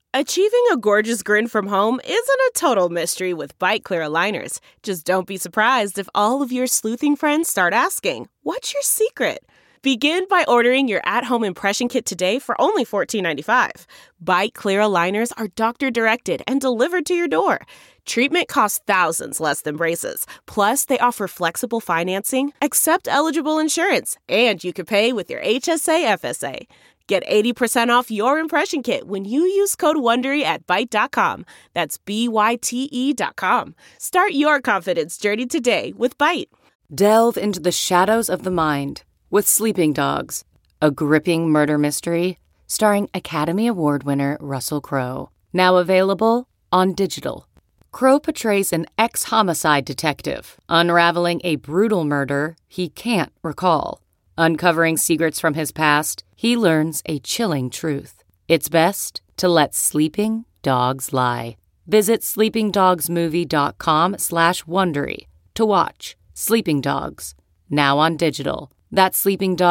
Achieving a gorgeous grin from home isn't a total mystery with Byte Clear aligners. Just don't be surprised if all of your sleuthing friends start asking, "What's your secret?" Begin by ordering your at-home impression kit today for only $14.95. Byte Clear aligners are doctor-directed and delivered to your door. Treatment costs thousands less than braces. Plus, they offer flexible financing, accept eligible insurance, and you can pay with your HSA FSA. Get 80% off your impression kit when you use code WONDERY at Byte.com. That's BYTE.com. Start your confidence journey today with Byte. Delve into the shadows of the mind with Sleeping Dogs, a gripping murder mystery starring Academy Award winner Russell Crowe. Now available on digital. Crowe portrays an ex-homicide detective unraveling a brutal murder he can't recall. Uncovering secrets from his past, he learns a chilling truth. It's best to let sleeping dogs lie. Visit sleepingdogsmovie.com/Wondery to watch Sleeping Dogs, now on digital. That's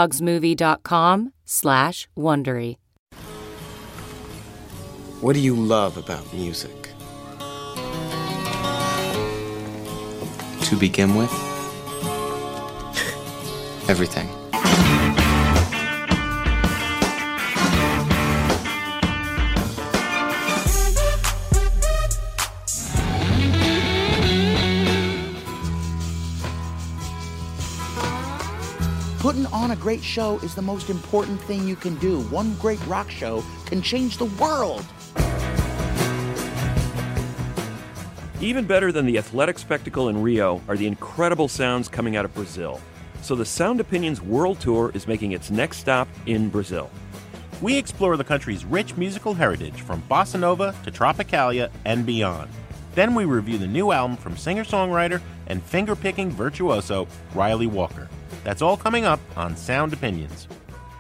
sleepingdogsmovie.com/Wondery. What do you love about music? To begin with, everything. Putting on a great show is the most important thing you can do. One great rock show can change the world. Even better than the athletic spectacle in Rio are the incredible sounds coming out of Brazil. So the Sound Opinions World Tour is making its next stop in Brazil. We explore the country's rich musical heritage from bossa nova to tropicalia and beyond. Then we review the new album from singer-songwriter and finger-picking virtuoso Riley Walker. That's all coming up on Sound Opinions.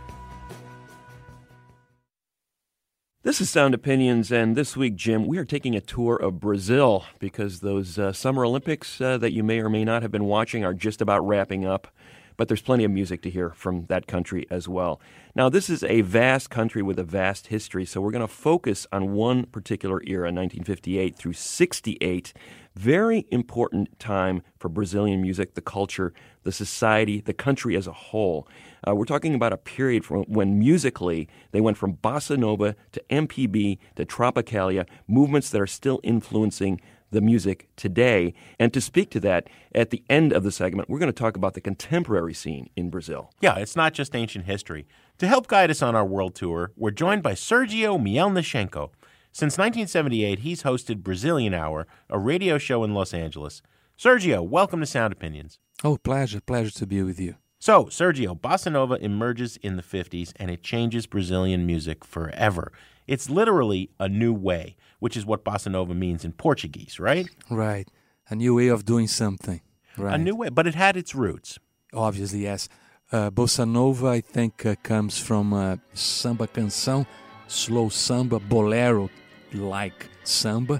This is Sound Opinions, and this week, Jim, we are taking a tour of Brazil because those Summer Olympics that you may or may not have been watching are just about wrapping up. But there's plenty of music to hear from that country as well. Now, this is a vast country with a vast history, so we're going to focus on one particular era, 1958 through 68. Very important time for Brazilian music, the culture, the society, the country as a whole. We're talking about a period from when musically they went from bossa nova to MPB to tropicalia, movements that are still influencing the music today. And to speak to that, at the end of the segment, we're going to talk about the contemporary scene in Brazil. Yeah, it's not just ancient history. To help guide us on our world tour, we're joined by Sergio Mielnichenko. Since 1978, he's hosted Brazilian Hour, a radio show in Los Angeles. Sergio, welcome to Sound Opinions. Oh, pleasure to be with you. So, Sergio, bossa nova emerges in the 50s, and it changes Brazilian music forever. It's literally a new way, which is what bossa nova means in Portuguese, right? Right. A new way of doing something. Right. A new way, but it had its roots. Obviously, yes. Bossa nova, I think, comes from samba canção, slow samba, bolero-like samba.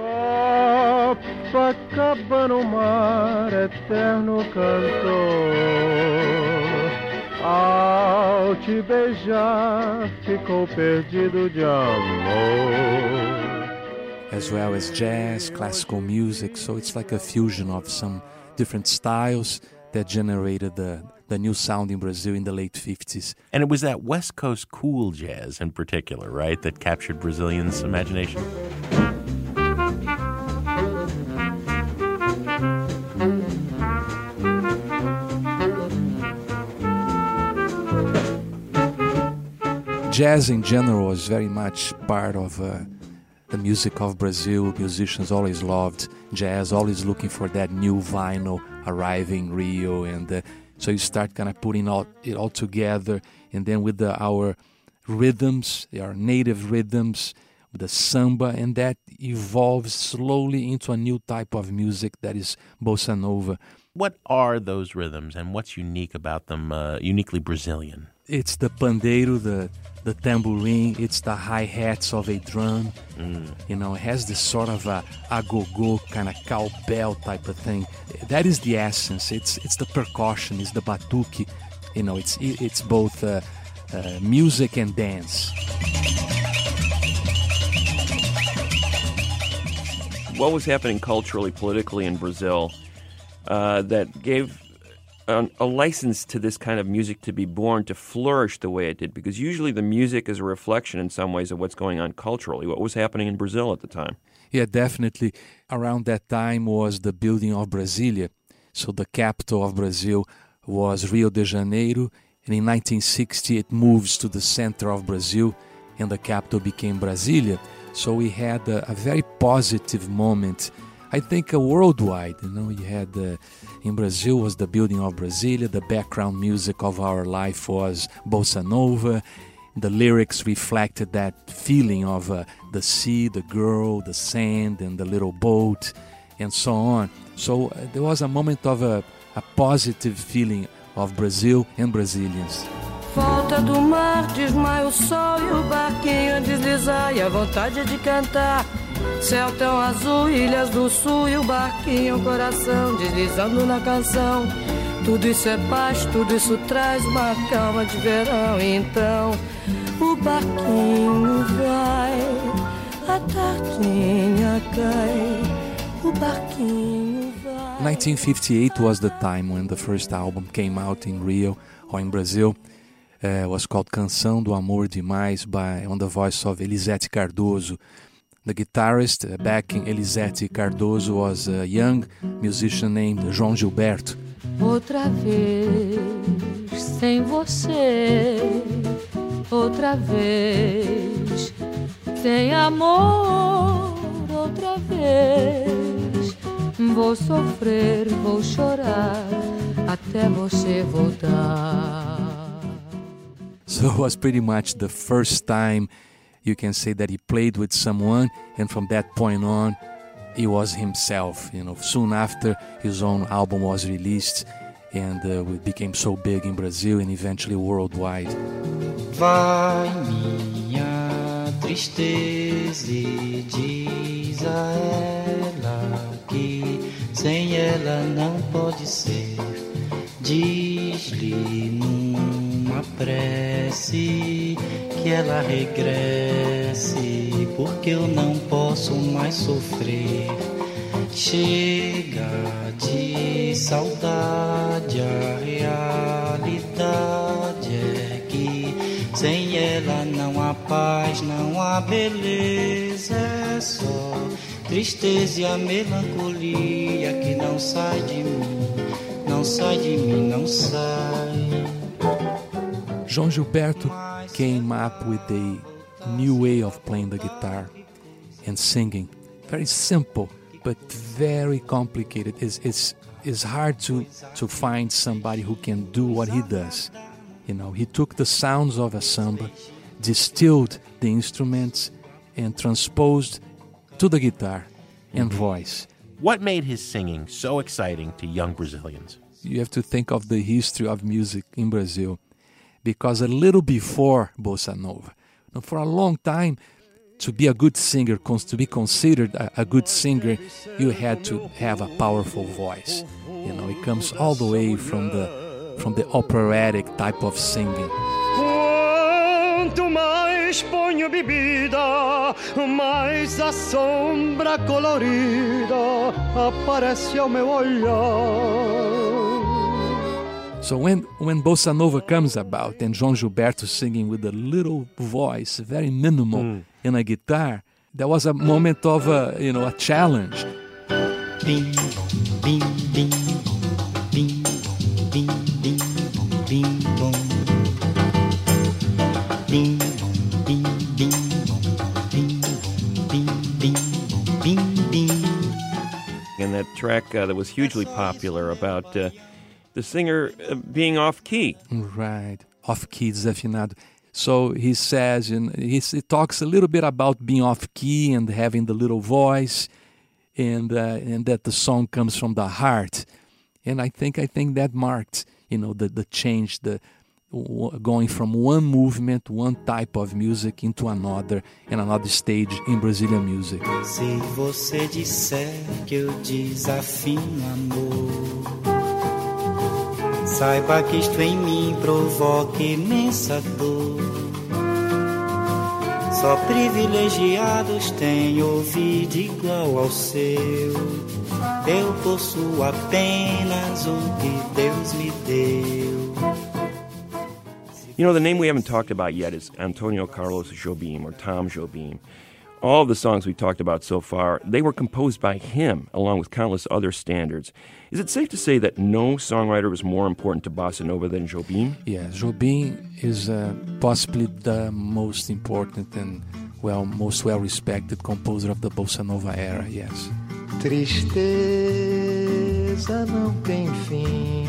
Copacabana, mar eterno cantor. Ao te beijar, ficou perdido de amor. As well as jazz, classical music, so it's like a fusion of some different styles that generated the new sound in Brazil in the late 50s. And it was that West Coast cool jazz in particular, right, that captured Brazilians' imagination? Jazz in general is very much part of the music of Brazil. Musicians always loved jazz, always looking for that new vinyl arriving in Rio. And so you start kind of putting it all together. And then with our rhythms, our native rhythms, with the samba, and that evolves slowly into a new type of music that is bossa nova. What are those rhythms and what's unique about them, uniquely Brazilian? It's the pandeiro, the tambourine, it's the hi-hats of a drum. You know, it has this sort of a go-go kind of cowbell type of thing. That is the essence. It's the percussion, it's the batuque. You know, it's both music and dance. what was happening culturally, politically in Brazil that gave a license to this kind of music to be born, to flourish the way it did? Because usually the music is a reflection in some ways of what's going on culturally. What was happening in Brazil at the time? Yeah, definitely. Around that time was the building of Brasilia. So the capital of Brazil was Rio de Janeiro, and in 1960 it moves to the center of Brazil, and the capital became Brasilia. So we had a very positive moment, I think, worldwide. You had in Brazil was the building of Brasilia. The background music of our life was bossa nova. The lyrics reflected that feeling of the sea, the girl, the sand, and the little boat, and so on. So there was a moment of a positive feeling of Brazil and Brazilians. Volta do mar, desmaia o sol e o barquinho a deslizar e a vontade de cantar. Céu tão azul, ilhas do sul e o barquinho, coração deslizando na canção. Tudo isso é paz, tudo isso traz uma calma de verão. Então o barquinho vai, a tardinha cai, o barquinho vai. 1958 was the time when the first album came out in Rio or in Brazil. It was called Canção do Amor Demais on the voice of Elisete Cardoso. The guitarist backing Elisete Cardoso was a young musician named João Gilberto. Outra vez sem você, outra vez sem amor, outra vez vou sofrer, vou chorar até você voltar. So it was pretty much the first time you can say that he played with someone, and from that point on, he was himself. Soon after, his own album was released, and it became so big in Brazil and eventually worldwide. Vai minha tristeza e diz a ela que sem ela não pode ser. Diz-lhe numa prece que ela regresse, porque eu não posso mais sofrer. Chega de saudade, a realidade é que sem ela não há paz, não há beleza, é só tristeza e a melancolia que não sai de mim, não sai de mim, não sai. João Gilberto came up with a new way of playing the guitar and singing. Very simple, but very complicated. It's hard to find somebody who can do what he does. He took the sounds of a samba, distilled the instruments, and transposed to the guitar and voice. What made his singing so exciting to young Brazilians? You have to think of the history of music in Brazil, because a little before Bossa Nova, for a long time, to be a good singer, to be considered a good singer, you had to have a powerful voice. It comes all the way from the operatic type of singing. Quanto mais ponho bebida, mais a sombra colorida aparece ao meu olhar. So when Bossa Nova comes about and João Gilberto singing with a little voice, very minimal, in a guitar, there was a moment of a challenge. Bing, bing, bing, bing, bing, bing, bing, bong. Bing, bing, bing, bing, bing, bing, bing, bing. And that track that was hugely popular about the singer being off-key. Right, off-key, desafinado. So he says, he talks a little bit about being off-key and having the little voice, and that the song comes from the heart. And I think that marked, the change, going from one movement, one type of music into another, and another stage in Brazilian music. Se você disser que eu desafino amor, saiba que isto em mim provoca imensa dor. Só privilegiados têm ouvido igual ao seu. Eu possuo apenas o que Deus me deu. You know, the name we haven't talked about yet is Antonio Carlos Jobim, or Tom Jobim. All of the songs we talked about so far, they were composed by him, along with countless other standards. Is it safe to say that no songwriter was more important to bossa nova than Jobim? Yeah, Jobim is possibly the most important and most well-respected composer of the bossa nova era, yes. Tristeza não tem fim,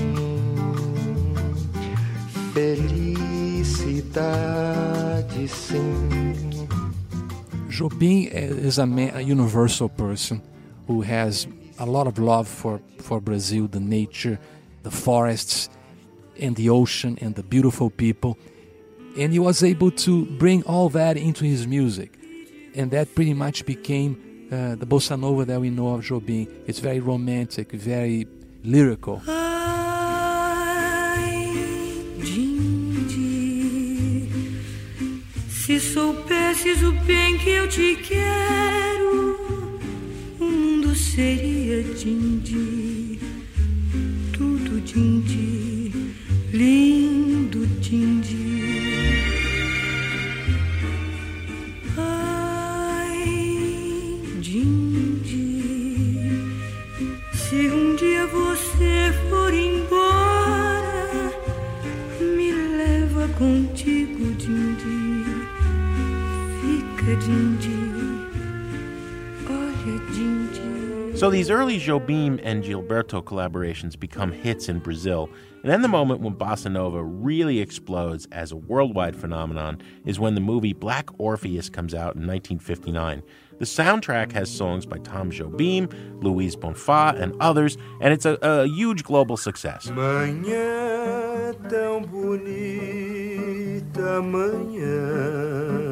felicidade sim. Jobim is a universal person who has a lot of love for Brazil, the nature, the forests, and the ocean, and the beautiful people. And he was able to bring all that into his music. And that pretty much became the bossa nova that we know of Jobim. It's very romantic, very lyrical. Se soubesses o bem que eu te quero, o mundo seria din-din, tudo din-din, lindo din-din. Ai, din-din, se um dia você for embora, me leva contigo, din-din. So these early Jobim and Gilberto collaborations become hits in Brazil, and then the moment when bossa nova really explodes as a worldwide phenomenon is when the movie Black Orpheus comes out in 1959. The soundtrack has songs by Tom Jobim, Luiz Bonfá, and others, and it's a huge global success. Manhã tão bonita, manhã,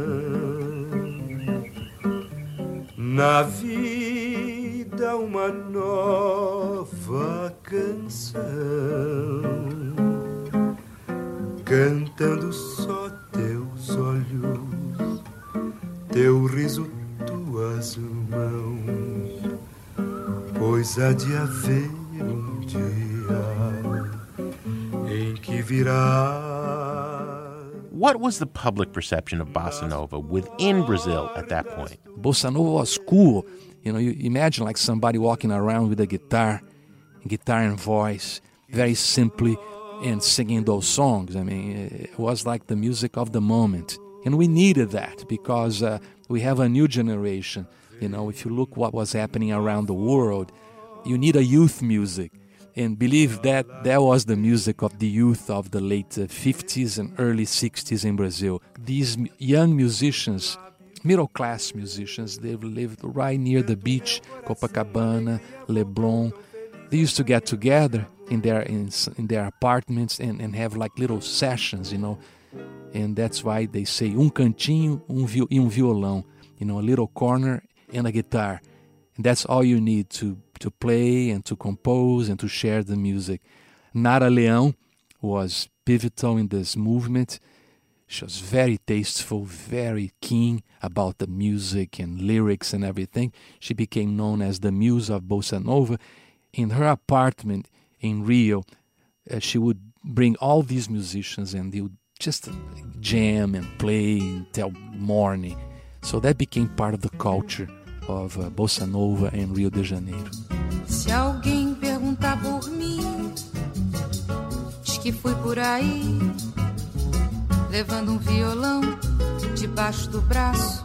na vida uma nova canção, cantando só teus olhos, teu riso, tuas mãos, pois há de haver dia em que virá. What was the public perception of bossa nova within Brazil at that point? Bossa nova was cool. You know, you imagine like somebody walking around with a guitar and voice, very simply, and singing those songs. I mean, it was like the music of the moment. And we needed that because we have a new generation. You know, if you look what was happening around the world, you need a youth music. And believe that was the music of the youth of the late 50s and early 60s in Brazil. These young musicians, middle-class musicians, they lived right near the beach, Copacabana, Leblon. They used to get together in their apartments and have like little sessions, you know. And that's why they say cantinho e violão, you know, a little corner and a guitar. And that's all you need to play and to compose and to share the music. Nara Leão was pivotal in this movement. She was very tasteful, very keen about the music and lyrics and everything. She became known as the muse of bossa nova. In her apartment in Rio, she would bring all these musicians and they would just jam and play until morning. So that became part of the culture of bossa nova in Rio de Janeiro. Se alguém perguntar por mim, diz que fui por aí, levando violão debaixo do braço.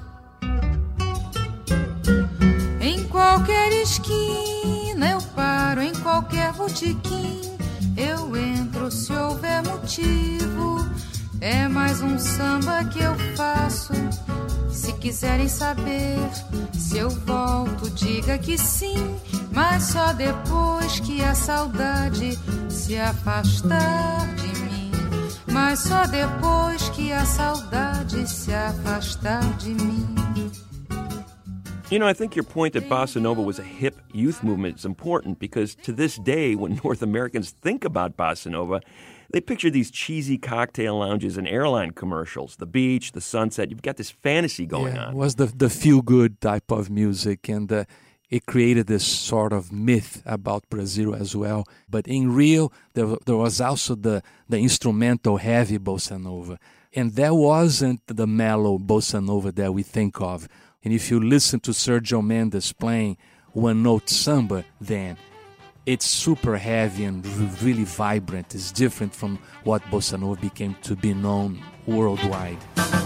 Em qualquer esquina eu paro, em qualquer botequim eu entro se houver motivo. É mais samba que eu faço. Se quiserem saber se eu volto, diga que sim, mas só depois que a saudade se afastar de mim. Mas só depois que a saudade se afastar de mim. You know, I think your point that bossa nova was a hip youth movement is important because to this day, when North Americans think about bossa nova, they picture these cheesy cocktail lounges and airline commercials, the beach, the sunset. You've got this fantasy going on. It was the feel-good type of music, and it created this sort of myth about Brazil as well. But in Rio, there was also the instrumental heavy bossa nova. And that wasn't the mellow bossa nova that we think of. And if you listen to Sergio Mendes playing one-note samba, then it's super heavy and really vibrant. It's different from what bossa nova became to be known worldwide.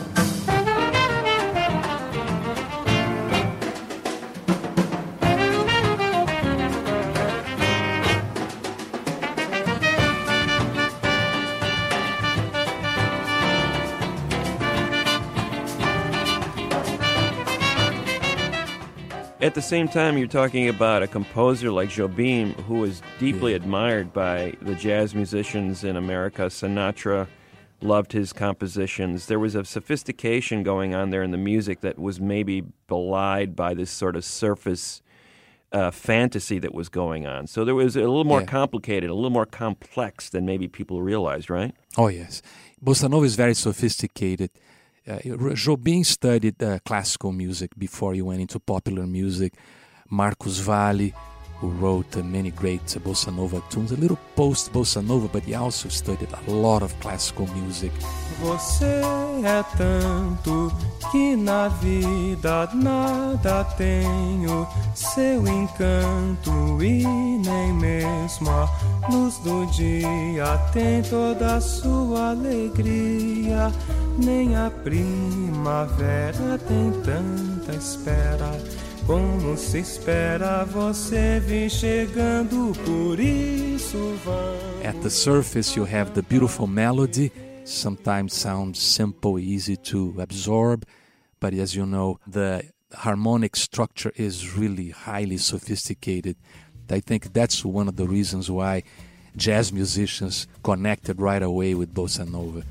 At the same time, you're talking about a composer like Jobim, who was deeply admired by the jazz musicians in America. Sinatra loved his compositions. There was a sophistication going on there in the music that was maybe belied by this sort of surface fantasy that was going on. So there was a little more complicated, a little more complex than maybe people realized, right? Oh, yes. Bossa Nova is very sophisticated. Jobim studied classical music before he went into popular music. Marcos Valle, who wrote many great bossa nova tunes, a little post-bossa nova, but he also studied a lot of classical music. Você é tanto que na vida nada tenho, seu encanto e nem mesmo a luz do dia tem toda a sua alegria, nem a primavera tem tanta espera. Como se espera, você vir chegando, por isso vamos. At the surface you have the beautiful melody, sometimes sounds simple, easy to absorb, but as you know, the harmonic structure is really highly sophisticated. I think that's one of the reasons why jazz musicians connected right away with bossa nova.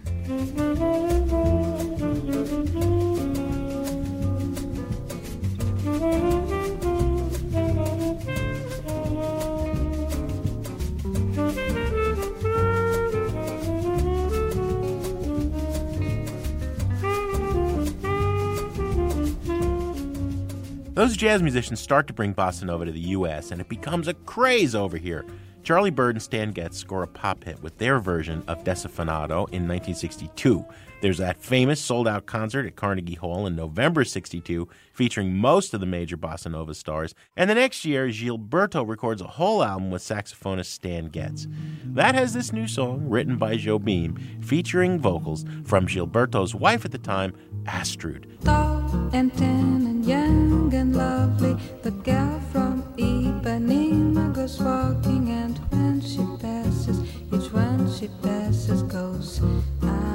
Those jazz musicians start to bring bossa nova to the U.S., and it becomes a craze over here. Charlie Byrd and Stan Getz score a pop hit with their version of Desafinado in 1962. There's that famous sold-out concert at Carnegie Hall in November 62, featuring most of the major bossa nova stars. And the next year, Gilberto records a whole album with saxophonist Stan Getz. That has this new song, written by Jobim, featuring vocals from Gilberto's wife at the time, Astrud. Tall and tan and young and lovely, the girl from Ipanema goes walking, and when she passes, each one she passes goes, ah.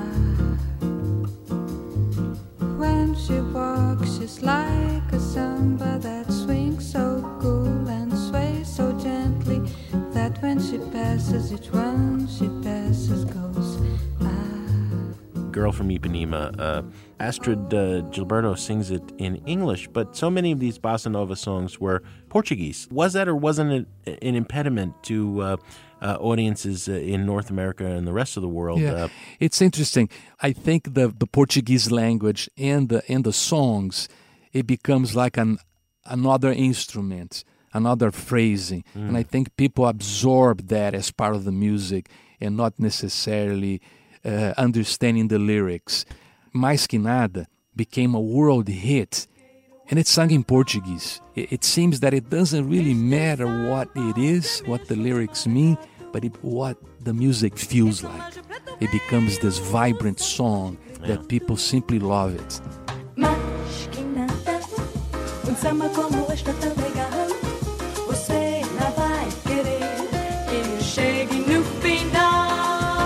When she walks, she's like a samba that swings so cool and sways so gently, that when she passes, each one she passes goes, Girl from Ipanema. Astrud Gilberto sings it in English, but so many of these bossa nova songs were Portuguese. Was that or wasn't it an impediment to audiences in North America and the rest of the world? Yeah, it's interesting. I think the Portuguese language and the songs, it becomes like another instrument, another phrasing. And I think people absorb that as part of the music and not necessarily understanding the lyrics. Mais Que Nada became a world hit, and it's sung in Portuguese. It seems that it doesn't really matter what it is, what the lyrics mean, but what the music feels like. It becomes this vibrant song that people simply love it. Mais que nada, samba como este tão legal, você não vai querer que chegue no final.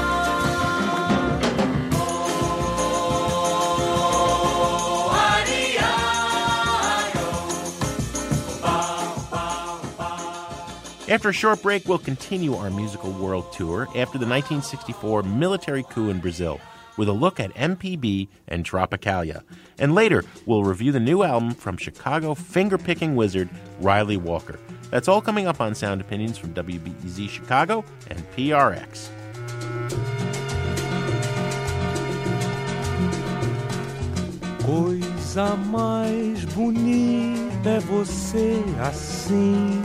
After a short break, we'll continue our musical world tour after the 1964 military coup in Brazil. with a look at MPB and Tropicalia. And later, we'll review the new album from Chicago finger-picking wizard Riley Walker. That's all coming up on Sound Opinions from WBEZ Chicago and PRX. Coisa mais bonita é você assim,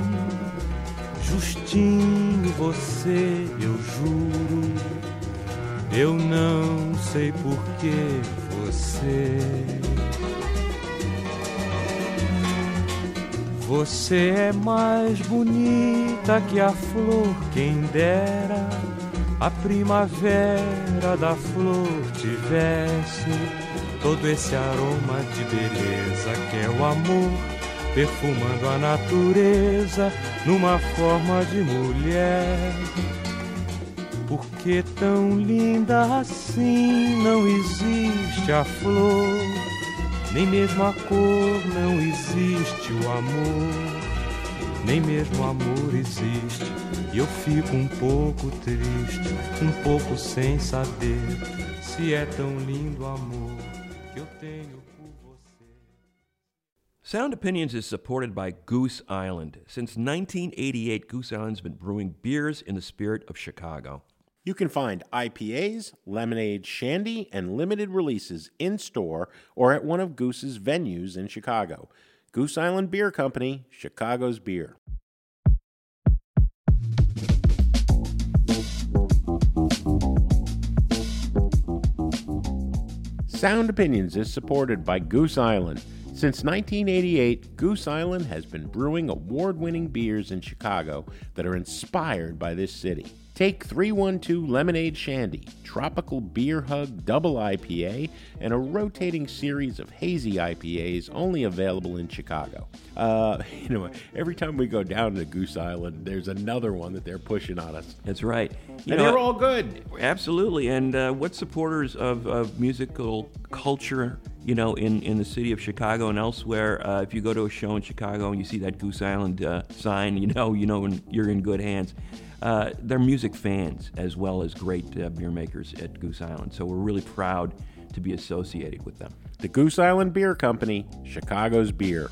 justinho você, eu juro. Eu não sei por que você é mais bonita que a flor, quem dera a primavera da flor tivesse todo esse aroma de beleza que é o amor, perfumando a natureza numa forma de mulher. Porque tão linda assim não existe a flor, nem mesmo a cor, não existe o amor, nem mesmo o amor existe. E eu fico um pouco triste, um pouco sem saber se é tão lindo o amor que eu tenho por você. Sound Opinions is supported by Goose Island. Since 1988, Goose Island's been brewing beers in the spirit of Chicago. You can find IPAs, lemonade, shandy, and limited releases in-store or at one of Goose's venues in Chicago. Goose Island Beer Company, Chicago's beer. Sound Opinions is supported by Goose Island. Since 1988, Goose Island has been brewing award-winning beers in Chicago that are inspired by this city. Take 312 Lemonade Shandy, Tropical Beer Hug Double IPA, and a rotating series of hazy IPAs only available in Chicago. Every time we go down to Goose Island, there's another one that they're pushing on us. That's right. And they're all good. Absolutely. And what supporters of musical culture, in the city of Chicago and elsewhere, if you go to a show in Chicago and you see that Goose Island sign, you know you're in good hands. They're music fans as well as great beer makers at Goose Island. So we're really proud to be associated with them. The Goose Island Beer Company, Chicago's beer.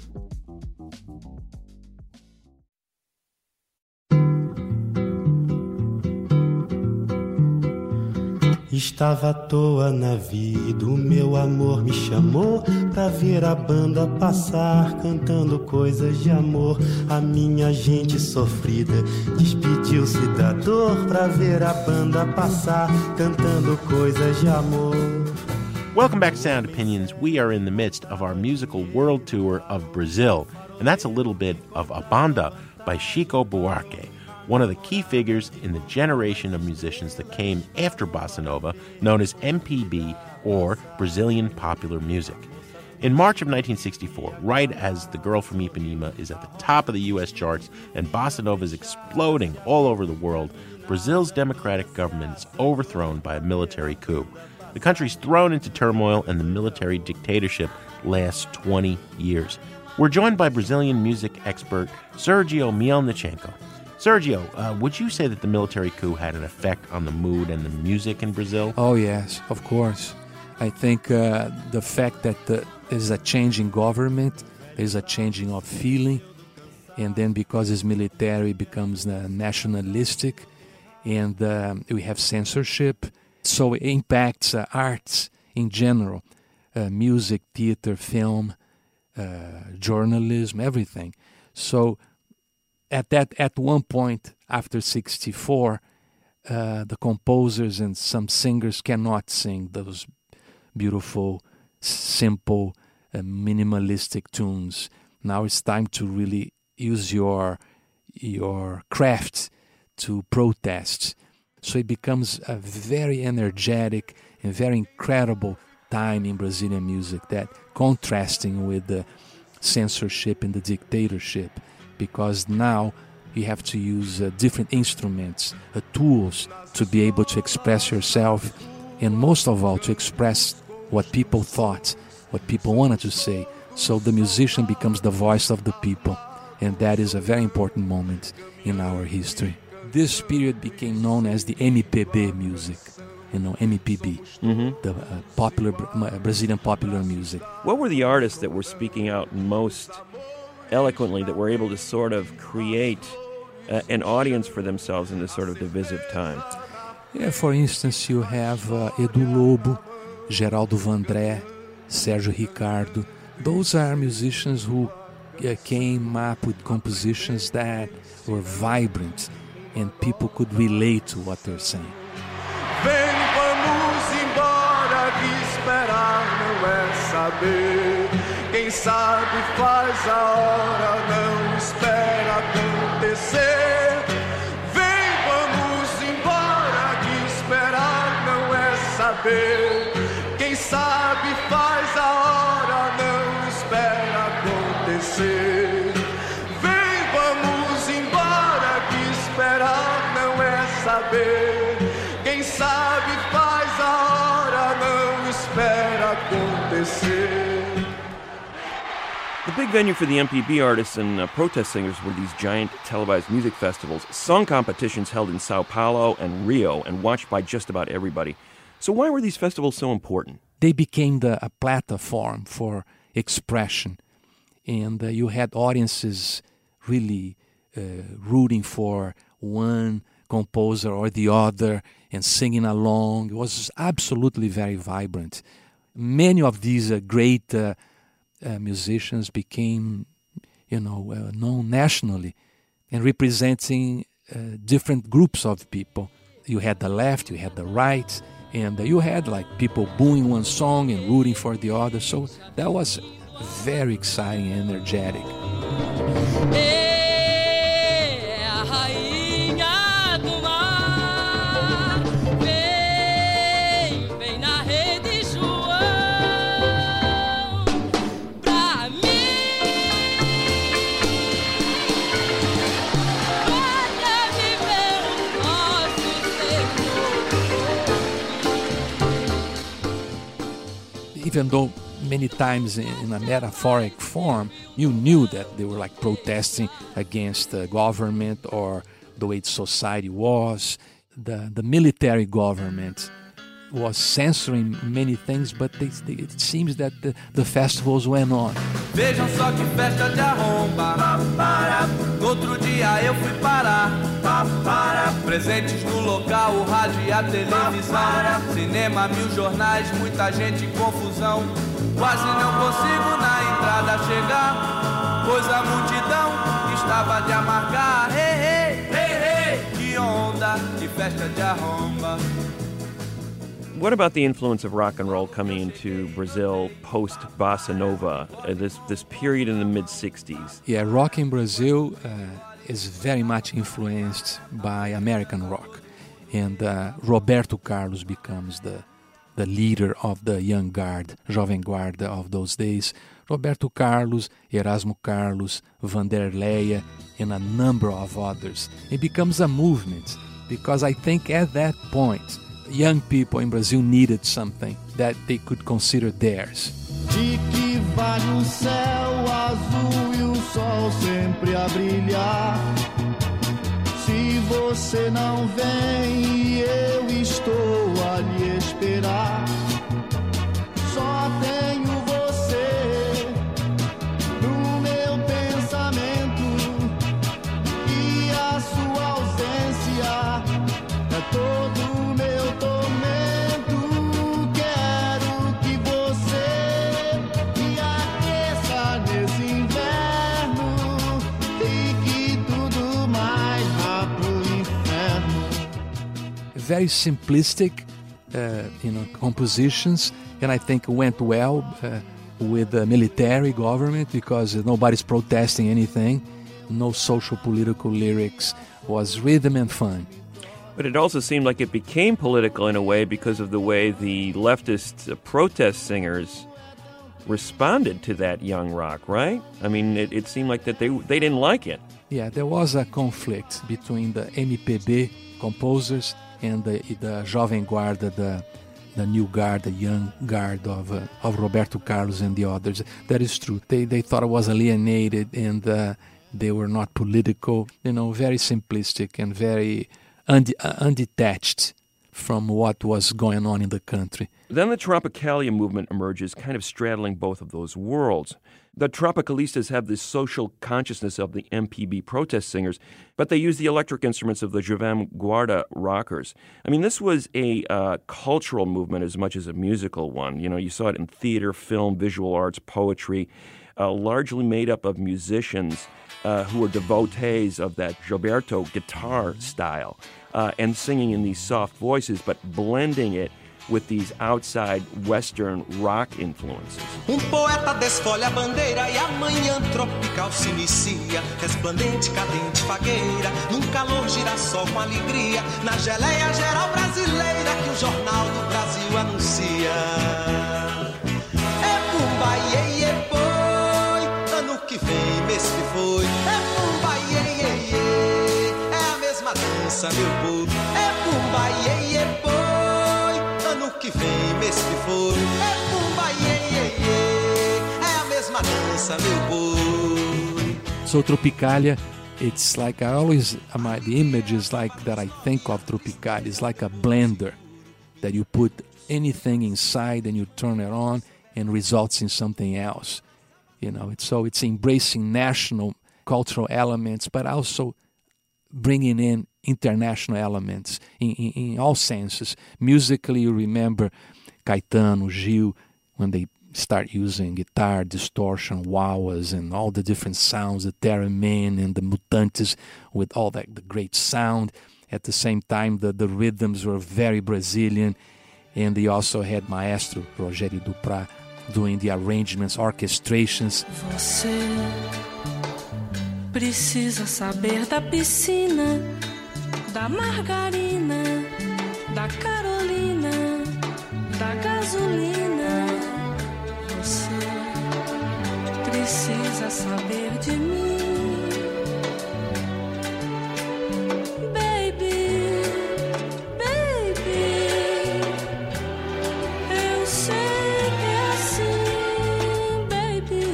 Estava à toa na vida, o meu amor me chamou pra ver a banda passar, cantando coisas de amor. A minha gente sofrida despediu-se da dor pra ver a banda passar, cantando coisas de amor. Welcome back to Sound Opinions. We are in the midst of our musical world tour of Brazil, and that's a little bit of A Banda by Chico Buarque, one of the key figures in the generation of musicians that came after Bossa Nova, known as MPB, or Brazilian popular music. In March of 1964, right as The Girl from Ipanema is at the top of the U.S. charts and Bossa Nova is exploding all over the world, Brazil's democratic government is overthrown by a military coup. The country's thrown into turmoil and the military dictatorship lasts 20 years. We're joined by Brazilian music expert Sergio Mielnichenko. Sergio, would you say that the military coup had an effect on the mood and the music in Brazil? Oh, yes, of course. I think the fact that there's a change in government, there's a changing of feeling, and then because it's military, it becomes nationalistic, and we have censorship, so it impacts arts in general, music, theater, film, journalism, everything. So at one point after 64, the composers and some singers cannot sing those beautiful, simple, minimalistic tunes. Now it's time to really use your craft to protest. So it becomes a very energetic and very incredible time in Brazilian music, that contrasting with the censorship and the dictatorship, because now you have to use different instruments, tools to be able to express yourself, and most of all to express what people thought, what people wanted to say. So the musician becomes the voice of the people, and that is a very important moment in our history. This period became known as the MPB music. MPB, the popular Brazilian popular music. What were the artists that were speaking out most eloquently, that were able to sort of create an audience for themselves in this sort of divisive time? Yeah, for instance, you have Edu Lobo, Geraldo Vandré, Sérgio Ricardo. Those are musicians who came up with compositions that were vibrant and people could relate to what they're saying. Vem, vamos embora, que esperar não é saber. Quem sabe faz a hora, não espera acontecer. Vem, vamos embora, que esperar não é saber. Quem sabe faz a hora, não espera acontecer. Vem, vamos embora, que esperar não é saber. Quem sabe faz a hora, não espera acontecer. The big venue for the MPB artists and protest singers were these giant televised music festivals, song competitions held in Sao Paulo and Rio and watched by just about everybody. So why were these festivals so important? They became a platform for expression, and you had audiences really rooting for one composer or the other and singing along. It was absolutely very vibrant. Many of these great musicians became, known nationally and representing different groups of people. You had the left, you had the right, and you had like people booing one song and rooting for the other. So that was very exciting and energetic. Even though many times in a metaphoric form, you knew that they were like protesting against the government or the way society was. The military government was censoring many things, but it seems that the festivals went on. Vejam só que festa de arromba. No outro dia eu fui parar. Presentes no local, o rádio e a televisão. Cinema, 1000 jornais, muita gente em confusão. Quase não consigo na entrada chegar, pois a multidão estava de amargar. Hey, hey, hey, hey. Que onda, que festa de arromba. What about the influence of rock and roll coming into Brazil post Bossa Nova, this period in the mid-60s? Yeah, rock in Brazil is very much influenced by American rock. And Roberto Carlos becomes the leader of the young guard, Jovem Guarda of those days. Roberto Carlos, Erasmo Carlos, Vanderleia, and a number of others. It becomes a movement because I think at that point, young people in Brazil needed something that they could consider theirs. De que vale o céu azul e o sol sempre a brilhar? Se você não vem e eu estou a lhe esperar, só tenho você no meu pensamento e a sua ausência é todo o meu tormento. Quero que você me aqueça nesse inverno e que tudo mais vá pro inferno. Very simplistic, compositions, and I think went well with the military government because nobody's protesting anything. No social political lyrics, was rhythm and fun. But it also seemed like it became political in a way because of the way the leftist protest singers responded to that young rock, right? I mean, it seemed like that they didn't like it. Yeah, there was a conflict between the MPB composers and the Jovem Guarda, the new guard, the young guard of Roberto Carlos and the others. That is true. They thought it was alienated and they were not political, very simplistic and very undetached from what was going on in the country. Then the Tropicalia movement emerges, kind of straddling both of those worlds. The Tropicalistas have this social consciousness of the MPB protest singers, but they use the electric instruments of the Jovem Guarda rockers. I mean, this was a cultural movement as much as a musical one. You know, you saw it in theater, film, visual arts, poetry, largely made up of musicians who were devotees of that Gilberto guitar style and singing in these soft voices, but blending it with these outside Western rock influences. Poeta desfolha a bandeira e a manhã tropical se inicia. Resplandente, cadente, fagueira, num calor girassol com alegria, na geleia geral brasileira que o Jornal do Brasil anuncia. É pumba, iê, iê, boi, ano que vem, mês que foi. É pumba, iê, iê, iê, é a mesma dança, meu povo. É pumba, iê, iê, boi, que vem, mês que for, é pumba, iê, iê, iê, é a mesma dança, meu boi. So Tropicalia, it's like the image is like that I think of Tropicalia is like a blender that you put anything inside and you turn it on and results in something else. You know, it's embracing national cultural elements, but also bringing in international elements in all senses. Musically, you remember Caetano, Gil, when they start using guitar, distortion, wah-wahs, and all the different sounds, the theremin and the mutantes with all that the great sound. At the same time, the rhythms were very Brazilian, and they also had Maestro Rogério Duprat doing the arrangements, orchestrations. Você precisa saber da piscina, da margarina, da Carolina, da gasolina. Você precisa saber de mim, baby, baby. Eu sei que é assim, baby,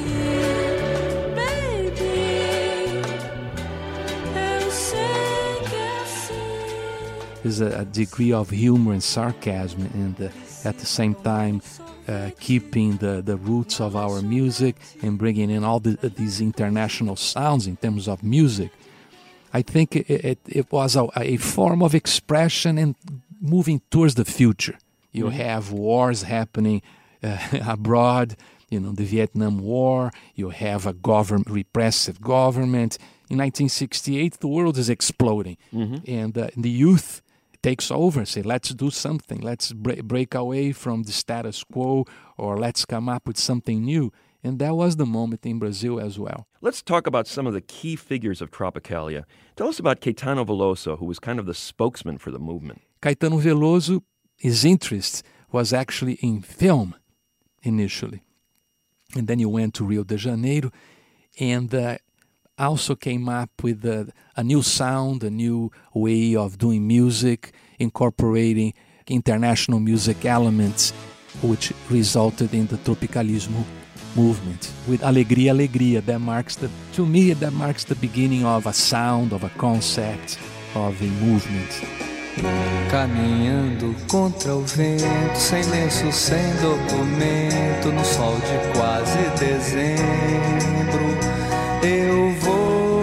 baby. Eu sei que é assim. There's a degree of humor and sarcasm, and at the same time keeping the roots of our music and bringing in all these international sounds in terms of music. I think it was a form of expression and moving towards the future. You have wars happening abroad, you know, the Vietnam War, you have a repressive government. In 1968, the world is exploding, and the youth takes over, say, let's do something, let's break away from the status quo, or let's come up with something new. And that was the moment in Brazil as well. Let's talk about some of the key figures of Tropicalia. Tell us about Caetano Veloso, who was kind of the spokesman for the movement. Caetano Veloso, his interest was actually in film initially. And then he went to Rio de Janeiro and also came up with a new sound, a new way of doing music, incorporating international music elements, which resulted in the Tropicalismo movement. With Alegria, Alegria, that marks the beginning of a sound, of a concept, of a movement. Caminhando contra o vento, sem lenço, sem documento, no sol de quase dezembro, eu vou.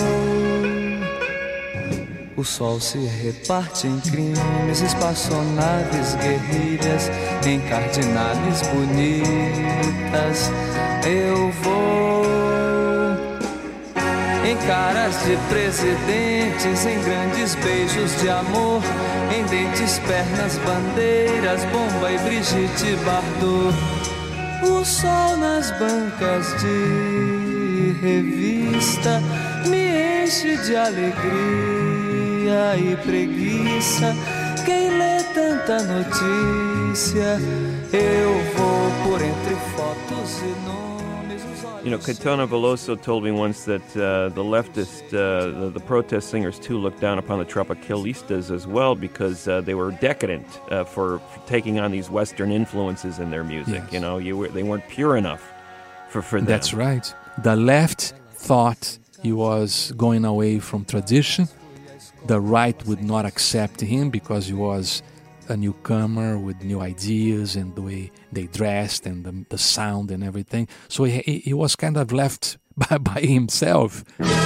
O sol se reparte em crimes, espaçonaves, guerrilhas, em cardinales bonitas, eu vou. Em caras de presidentes, em grandes beijos de amor, em dentes, pernas, bandeiras, Bomba e Brigitte Bardot. O sol nas bancas de revista me enche de alegria e preguiça. Quem lê tanta notícia, eu vou por entre fotos e nomes. You know, Caetano Veloso told me once that the leftist, the protest singers too, looked down upon the Tropicalistas as well because they were decadent for taking on these Western influences in their music. Yes. You know, they weren't pure enough for them. That's right. The left thought he was going away from tradition. The right would not accept him because he was a newcomer with new ideas and the way they dressed and the sound and everything. So he was kind of left by himself.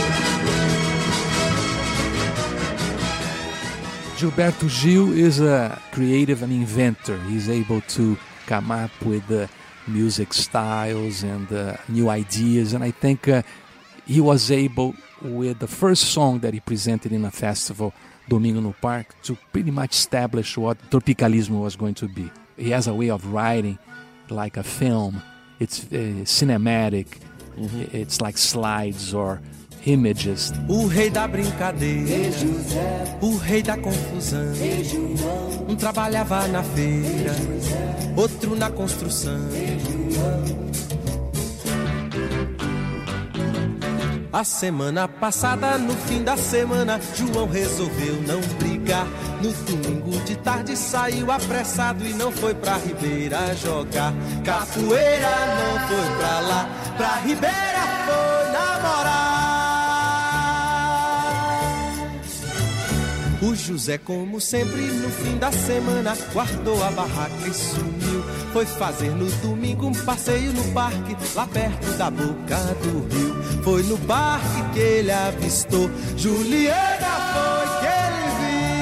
Gilberto Gil is a creative and inventor. He's able to come up with music styles and new ideas. And I think he was able, with the first song that he presented in a festival, Domingo no Parque, to pretty much establish what Tropicalismo was going to be. He has a way of writing like a film. It's cinematic. Mm-hmm. It's like slides or images. O rei da brincadeira, o rei da confusão. Trabalhava na feira, outro na construção. A semana passada, no fim da semana, João resolveu não brigar. No domingo de tarde saiu apressado e não foi pra Ribeira jogar capoeira, não foi pra lá, pra Ribeira foi namorar. O José, como sempre, no fim da semana, guardou a barraca e sumiu. Foi fazer no domingo um passeio no parque, lá perto da boca do rio. Foi no parque que ele avistou Juliana, foi que ele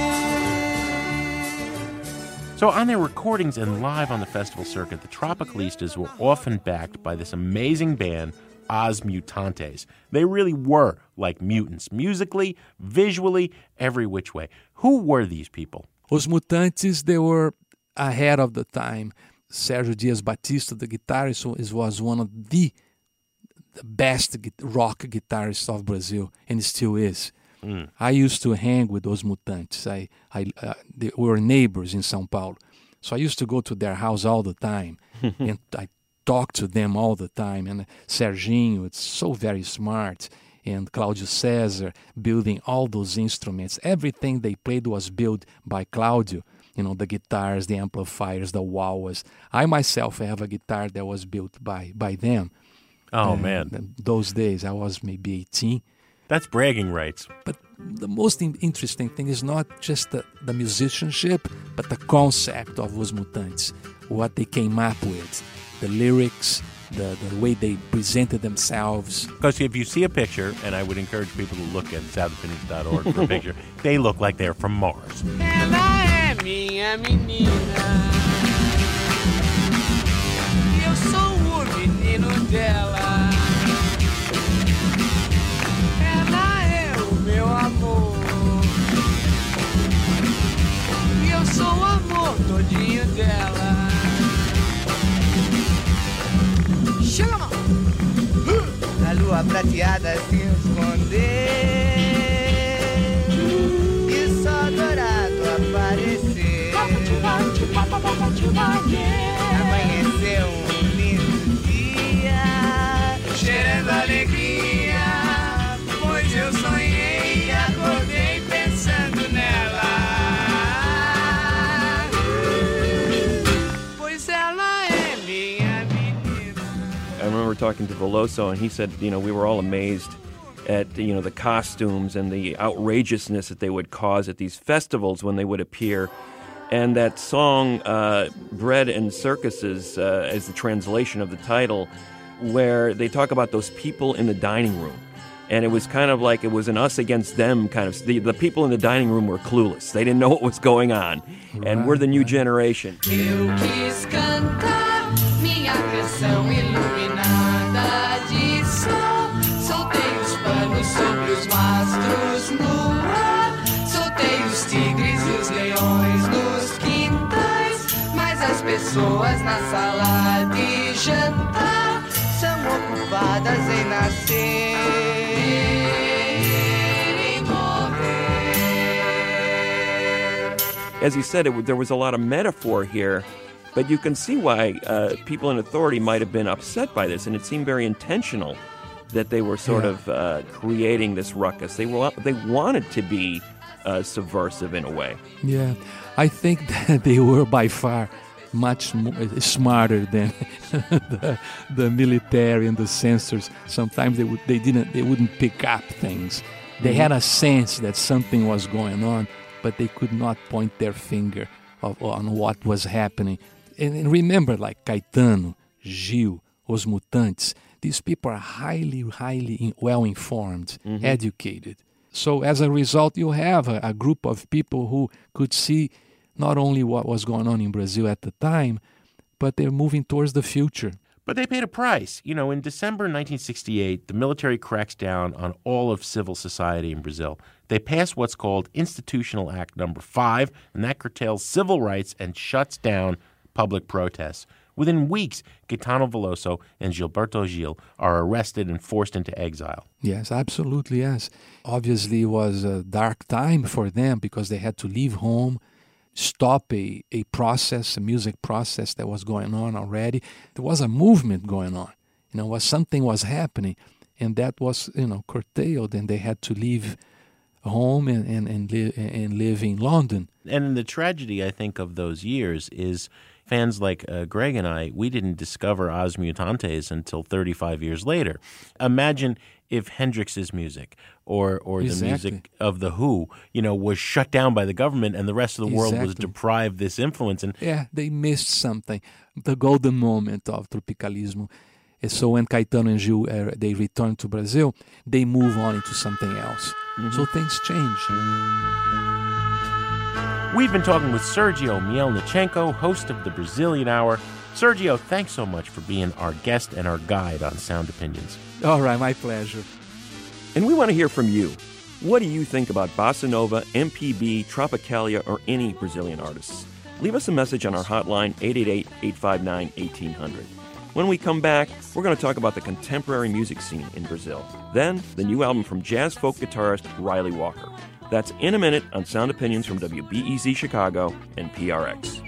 viu. So on their recordings and live on the festival circuit, the Tropicalistas were often backed by this amazing band, Os Mutantes. They really were like mutants, musically, visually, every which way. Who were these people? Os Mutantes, they were ahead of the time. Sérgio Dias Batista, the guitarist, was one of the best rock guitarists of Brazil, and still is. Mm. I used to hang with Os Mutantes. They were neighbors in São Paulo. So I used to go to their house all the time, and I talk to them all the time. And Serginho, it's so very smart, and Cláudio César building all those instruments. Everything they played was built by Cláudio. You know, the guitars, the amplifiers, the wah-wahs. I myself have a guitar that was built by them. Oh, man. Those days, I was maybe 18. That's bragging rights. But the most interesting thing is not just the musicianship, but the concept of Os Mutantes, what they came up with. The lyrics, the way they presented themselves. Because if you see a picture, and I would encourage people to look at soundopinions.org for a picture, they look like they're from Mars. Ela é minha menina, e eu sou o menino dela. Ela é o meu amor, e eu sou o amor todinho dela. A lua prateada se esconder e só dourado aparecer. Amanheceu um lindo dia, cheirando alegria, pois eu sonhei e acordei pensando nela. Pois ela é minha menina. I remember talking to Veloso, and he said, we were all amazed at, the costumes and the outrageousness that they would cause at these festivals when they would appear. And that song, Bread and Circuses, is the translation of the title, where they talk about those people in the dining room. And it was kind of like it was an us against them kind of. The people in the dining room were clueless. They didn't know what was going on. And we're the new generation. Eu quis cantar minha canção iluminada de sol. Soltei os panos sobre os mastros no ar. Soltei os tigres e os leões nos quintais. Mas as pessoas na sala de jantar são ocupadas em nascer e morrer. As you said, there was a lot of metaphor here, but you can see why people in authority might have been upset by this, and it seemed very intentional that they were sort of creating this ruckus. They wanted to be subversive in a way. Yeah, I think that they were by far much smarter than the military and the censors. Sometimes they wouldn't pick up things. They had a sense that something was going on, but they could not point their finger on what was happening. And remember, like Caetano, Gil, Os Mutantes, these people are highly, highly well-informed, educated. So as a result, you have a group of people who could see not only what was going on in Brazil at the time, but they're moving towards the future. But they paid a price. You know, in December 1968, the military cracks down on all of civil society in Brazil. They pass what's called Institutional Act No. 5, and that curtails civil rights and shuts down public protests. Within weeks, Caetano Veloso and Gilberto Gil are arrested and forced into exile. Yes, absolutely, yes. Obviously, it was a dark time for them because they had to leave home, stop a process, a music process that was going on already. There was a movement going on. Something was happening, and that was, curtailed, and they had to leave home and live in London. And the tragedy, I think, of those years is fans like Greg and I, we didn't discover Os Mutantes until 35 years later. Imagine if Hendrix's music or the music of The Who, was shut down by the government and the rest of the world was deprived this influence. And they missed something, the golden moment of Tropicalismo. And so when Caetano and Gil, they returned to Brazil, they move on into something else. So things change. We've been talking with Sergio Mielnichenko, host of the Brazilian Hour. Sergio, thanks so much for being our guest and our guide on Sound Opinions. All right, my pleasure. And we want to hear from you. What do you think about Bossa Nova, MPB, Tropicalia, or any Brazilian artists? Leave us a message on our hotline, 888-859-1800. When we come back, we're going to talk about the contemporary music scene in Brazil. Then, the new album from jazz folk guitarist Riley Walker. That's in a minute on Sound Opinions from WBEZ Chicago and PRX.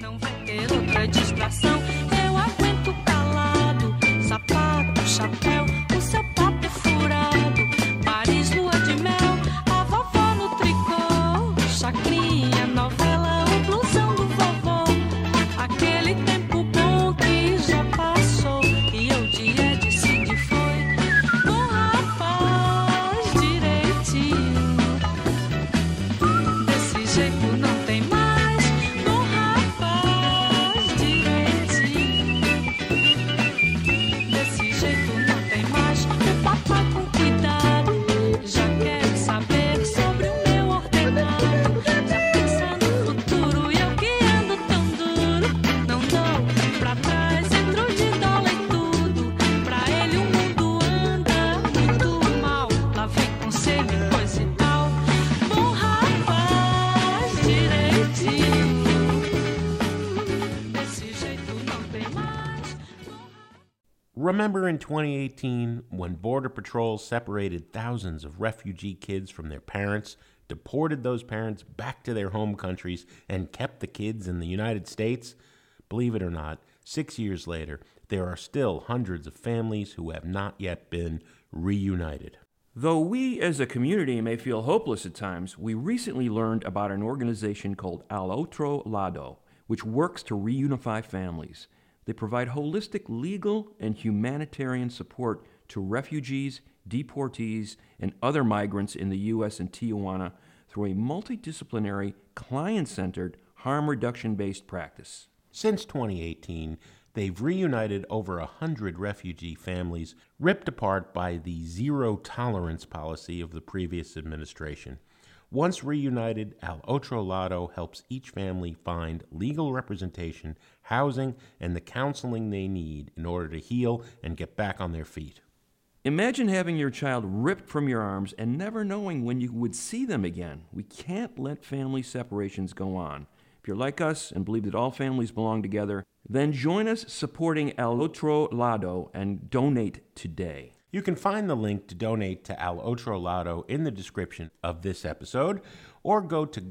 Remember in 2018 when Border Patrol separated thousands of refugee kids from their parents, deported those parents back to their home countries, and kept the kids in the United States? Believe it or not, 6 years later, there are still hundreds of families who have not yet been reunited. Though we as a community may feel hopeless at times, we recently learned about an organization called Al Outro Lado, which works to reunify families. They provide holistic legal and humanitarian support to refugees, deportees, and other migrants in the U.S. and Tijuana through a multidisciplinary, client-centered, harm reduction-based practice. Since 2018, they've reunited over 100 refugee families ripped apart by the zero-tolerance policy of the previous administration. Once reunited, Al Outro Lado helps each family find legal representation, housing, and the counseling they need in order to heal and get back on their feet. Imagine having your child ripped from your arms and never knowing when you would see them again. We can't let family separations go on. If you're like us and believe that all families belong together, then join us supporting Al Outro Lado and donate today. You can find the link to donate to Al Outro Lado in the description of this episode, or go to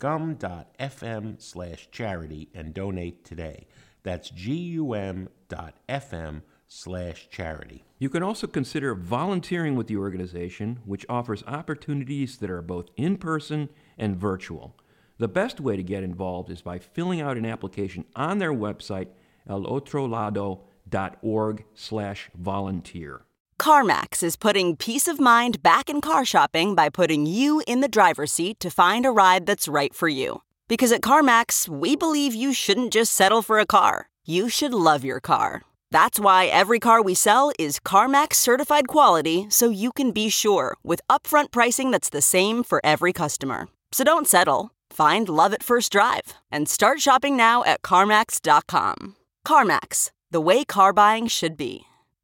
gum.fm/charity and donate today. That's gum.fm/charity. You can also consider volunteering with the organization, which offers opportunities that are both in-person and virtual. The best way to get involved is by filling out an application on their website, alautrolado.org/volunteer. CarMax is putting peace of mind back in car shopping by putting you in the driver's seat to find a ride that's right for you. Because at CarMax, we believe you shouldn't just settle for a car. You should love your car. That's why every car we sell is CarMax certified quality, so you can be sure with upfront pricing that's the same for every customer. So don't settle. Find love at first drive and start shopping now at CarMax.com. CarMax, the way car buying should be.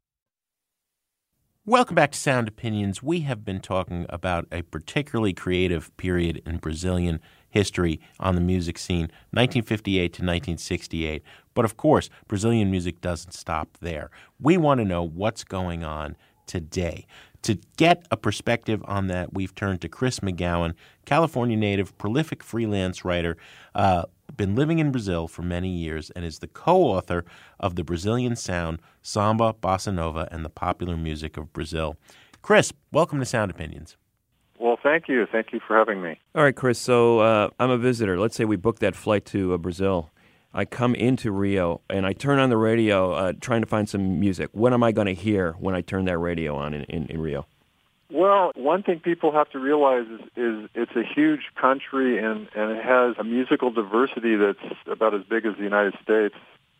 Welcome back to Sound Opinions. We have been talking about a particularly creative period in Brazilian history on the music scene, 1958 to 1968. But of course, Brazilian music doesn't stop there. We want to know what's going on today. To get a perspective on that, we've turned to Chris McGowan, California native, prolific freelance writer, been living in Brazil for many years, and is the co-author of The Brazilian Sound, Samba, Bossa Nova, and the Popular Music of Brazil. Chris, welcome to Sound Opinions. Well, thank you. Thank you for having me. All right, Chris, so I'm a visitor. Let's say we book that flight to Brazil. I come into Rio, and I turn on the radio trying to find some music. What am I going to hear when I turn that radio on in Rio? Well, one thing people have to realize is it's a huge country, and it has a musical diversity that's about as big as the United States.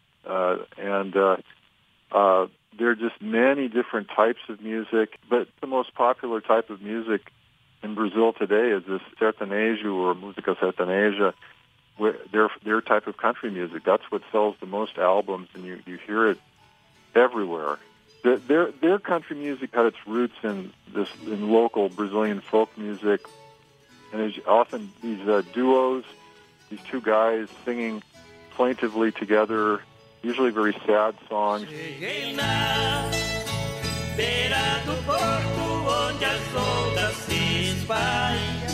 There are just many different types of music, but the most popular type of music in Brazil today is this sertanejo or música sertaneja, their type of country music. That's what sells the most albums, and you hear it everywhere. Their country music had its roots in local Brazilian folk music, and there's often these duos, these two guys singing plaintively together, usually very sad songs. Cheguei na beira do porto onde as ondas se espalham.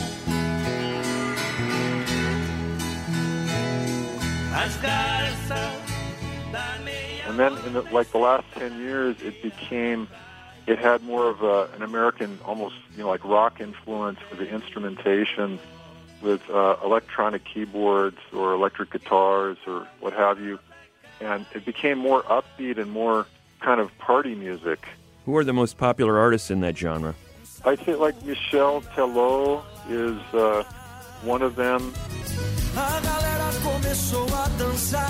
As garças da meia. And then in the last 10 years, it had more of an American, almost like rock influence with the instrumentation, with electronic keyboards or electric guitars or what have you. And it became more upbeat and more kind of party music. Who are the most popular artists in that genre? I'd say like Michel Teló is one of them. A galera começou a dançar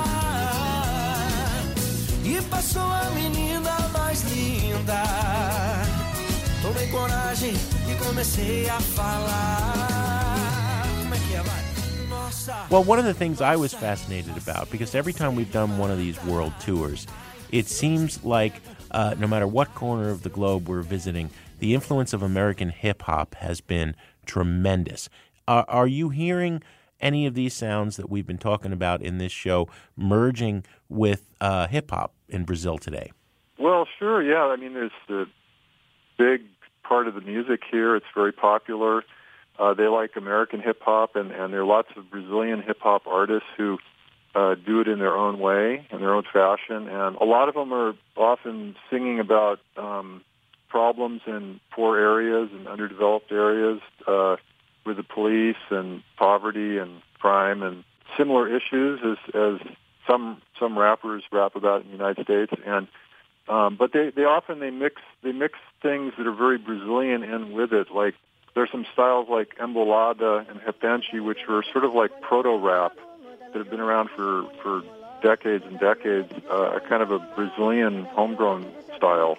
e passou a menina mais linda. Tomei coragem e comecei a falar. Como é que é, vai? Well, one of the things I was fascinated about, because every time we've done one of these world tours, it seems like no matter what corner of the globe we're visiting, the influence of American hip-hop has been tremendous. Are you hearing any of these sounds that we've been talking about in this show merging with hip-hop in Brazil today? Well, sure, yeah. I mean, there's the big part of the music here. It's very popular. They like American hip-hop, and there are lots of Brazilian hip-hop artists who do it in their own way, in their own fashion. And a lot of them are often singing about problems in poor areas and underdeveloped areas with the police and poverty and crime and similar issues as some rappers rap about in the United States. And but they often mix things that are very Brazilian in with it. Like there's some styles like embolada and repente, which are sort of like proto-rap that have been around for decades and decades, a kind of a Brazilian homegrown style.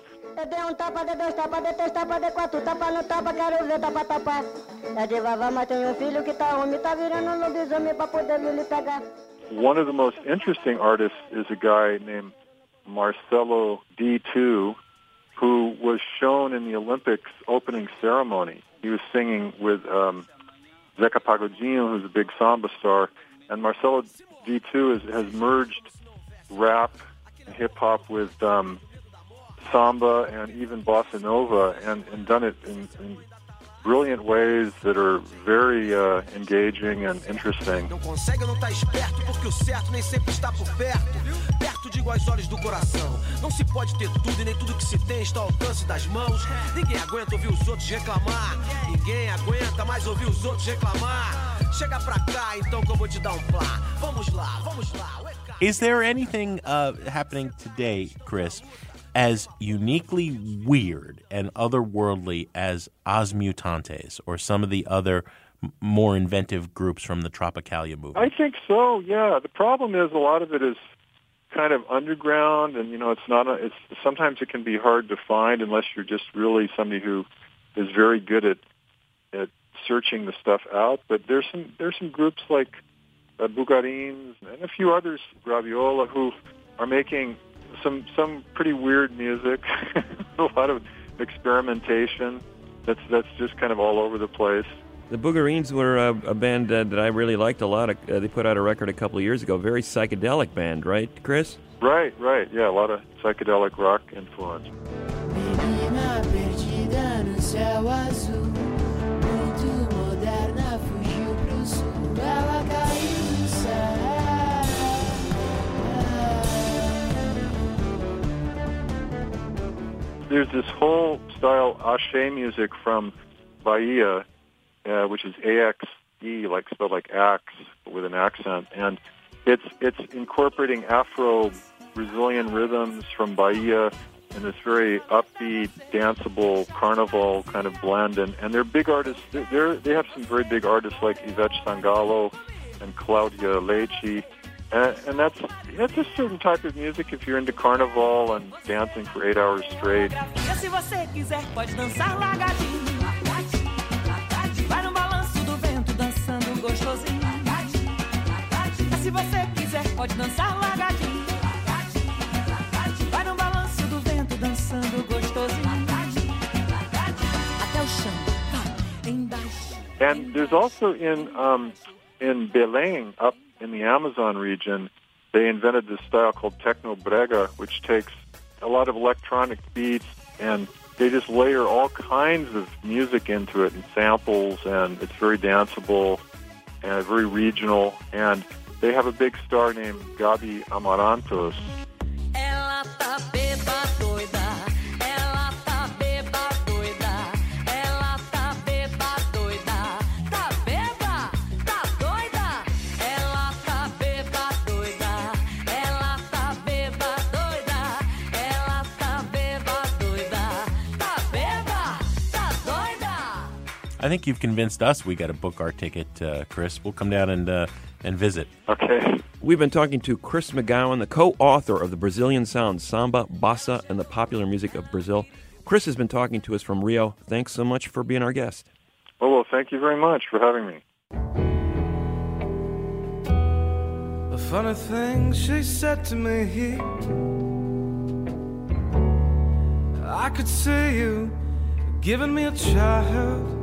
One of the most interesting artists is a guy named Marcelo D2, who was shown in the Olympics opening ceremony. He was singing with Zeca Pagodinho, who's a big samba star, and Marcelo D2 has merged rap and hip-hop with samba and even bossa nova, and done it in brilliant ways that are very engaging and interesting. Não consegue, não tá esperto, porque o certo nem sempre está por perto. Perto digo aos olhos do coração. Não se pode ter tudo e nem tudo que se tem está ao alcance das mãos. Ninguém aguenta ouvir os outros reclamar. Ninguém aguenta mais ouvir os outros reclamar. Chega pra cá, então que eu vou te dar plá. Vamos lá, vamos lá. Is there anything happening today, Chris, as uniquely weird and otherworldly as Os Mutantes or some of the other more inventive groups from the Tropicalia movement. I think so, yeah. The problem is a lot of it is kind of underground, and it's sometimes it can be hard to find unless you're just really somebody who is very good at searching the stuff out. But there's some groups like Bugarins and a few others, Graviola, who are making some pretty weird music, a lot of experimentation that's just kind of all over the place. The Bugarins were a band that I really liked a lot. They put out a record a couple of years ago, very psychedelic band, right, Chris? Right, yeah, a lot of psychedelic rock influence. Menina perdida no céu azul, muito moderna, fugiu pro sul, ela caiu do céu. There's this whole style axé music from Bahia, which is A-X-E, like spelled like axe, but with an accent, and it's incorporating Afro-Brazilian rhythms from Bahia in this very upbeat, danceable carnival kind of blend, and they're big artists. They have some very big artists like Ivete Sangalo and Claudia Leite, and that's a certain type of music if you're into carnival and dancing for 8 hours straight. Se você quiser pode dançar lagadinho. Vai no balanço do vento dançando gostosinho. Se você quiser pode dançar lagadinho. Vai no balanço do vento dançando gostosinho. Até o chão, vai embaixo. And there's also in Belém, up in the Amazon region, they invented this style called techno brega, which takes a lot of electronic beats and they just layer all kinds of music into it and samples, and it's very danceable and very regional. And they have a big star named Gabi Amarantos. Ela tá beba doida, ela tá beba doida, ela tá beba doida, tá beba, tá doida, ela tá beba doida, ela tá beba doida, ela tá beba doida, tá beba, tá doida. I think you've convinced us we got to book our ticket, Chris. We'll come down and visit. Okay. We've been talking to Chris McGowan, the co-author of the Brazilian Sound, Samba, Bossa, and the Popular Music of Brazil. Chris has been talking to us from Rio. Thanks so much for being our guest. Oh, well, thank you very much for having me. A funny thing she said to me, I could see you giving me a child.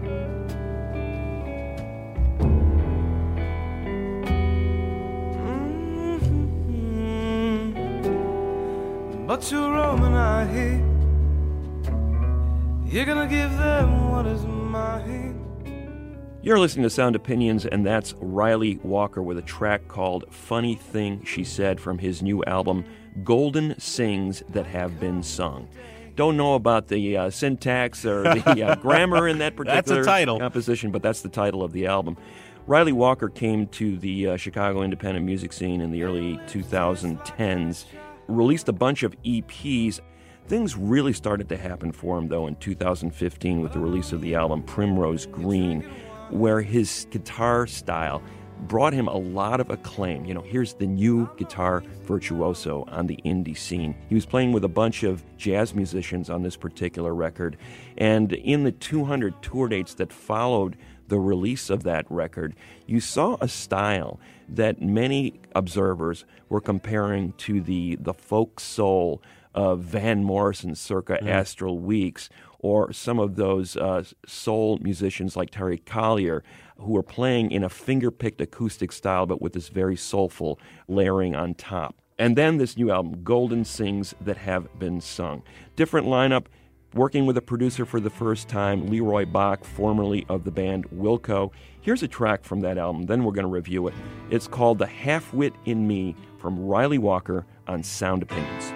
But you're roaming out here. You're gonna give them what is mine. You're listening to Sound Opinions, and that's Riley Walker with a track called Funny Thing She Said from his new album, Golden Sings That Have Been Sung. Don't know about the syntax or the grammar in that particular composition, but that's the title of the album. Riley Walker came to the Chicago independent music scene in the early 2010s, released a bunch of EPs. Things really started to happen for him, though, in 2015 with the release of the album Primrose Green, where his guitar style brought him a lot of acclaim. You know, here's the new guitar virtuoso on the indie scene. He was playing with a bunch of jazz musicians on this particular record, and in the 200 tour dates that followed the release of that record, you saw a style that many observers were comparing to the folk soul of Van Morrison circa Astral Weeks, or some of those soul musicians like Terry Collier, who were playing in a finger-picked acoustic style, but with this very soulful layering on top. And then this new album, Golden Sings That Have Been Sung. Different lineup, working with a producer for the first time, Leroy Bach, formerly of the band Wilco. Here's a track from that album, then we're going to review it. It's called The Half-Wit in Me from Riley Walker on Sound Opinions.